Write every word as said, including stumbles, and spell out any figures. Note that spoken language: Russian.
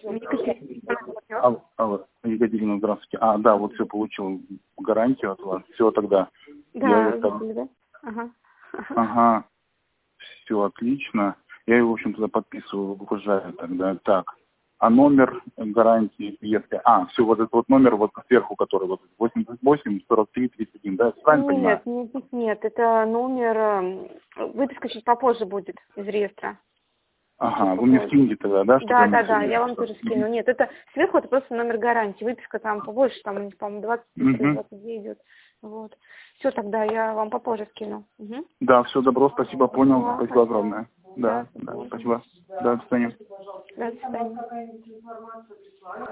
Алло, алло, Екатерина, здравствуйте. А, да, вот все, получил гарантию от вас. Все, тогда. Да, Я это... видели, да? Ага. Ага, все отлично. Я его, в общем, туда подписываю, выгружаю тогда. Так, а номер гарантии, если... А, все, вот этот вот номер вот сверху, который вот восемьдесят восемь сорок три тридцать один, да? Правильно понимаю? Нет, нет, нет, нет, это номер, э, выписка чуть попозже будет из реестра. Ага, вы мне скинете тогда, да? Чтобы Да, я да, да, я вам тоже скину. Угу. Нет, это сверху это просто номер гарантии. Выписка там побольше, там, у них, по-моему, двадцать или двадцать две идет. Вот. Все, тогда я вам попозже скину. Угу. Да, все, добро, спасибо, понял. Да, Спасибо хорошо. огромное. Да, Да, да, спасибо. Да, до свидания. до свидания.